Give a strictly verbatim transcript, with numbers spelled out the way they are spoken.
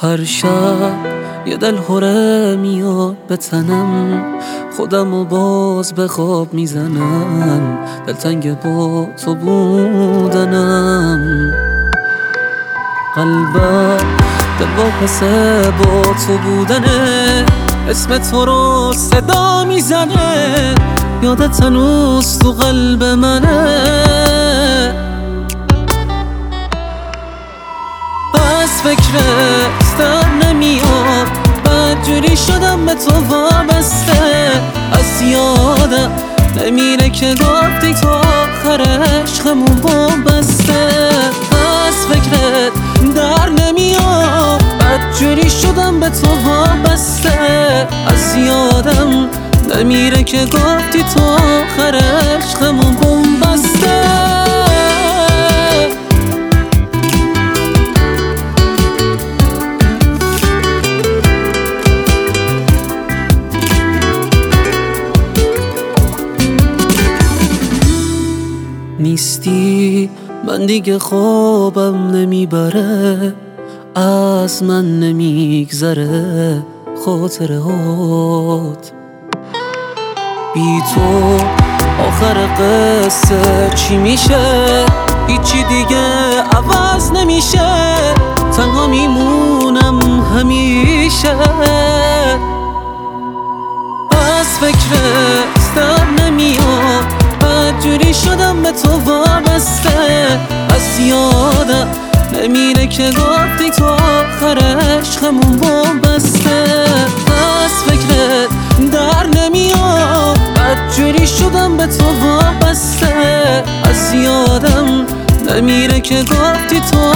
هر شب یه دل هره میاد به تنم، خودم و باز به خواب میزنم، دلتنگ با تو بودنم. قلبم دل واپسه با تو بودنه، اسم تو رو صدا میزنه، یادت هنوز تو قلب منه. بس فکرت در نمیاد، بدجوری شدم به تو وابسته، از یادم نمیره که گفتی تو آخر عشقمون وابسته. بس فکرت در نمیاد، بدجوری شدم به تو وابسته، از یادم نمیره که گفتی تو آخر عشقمون بومبسته. نیستی من دیگه خوابم نمیبره، از من نمیگذره خاطرهات. بی تو آخر قصه چی میشه؟ هیچی دیگه عوض نمیشه، تنها میمونم همیشه. از فکرت در نمیاد، بدجوری شدم به تو وابسته، از یادم نمیره که گفتی تو آخر عشقمون وابسته. از فکرت در نمیاد، بدجوری شدم به تو وابسته، از یادم نمیره که گفتی تو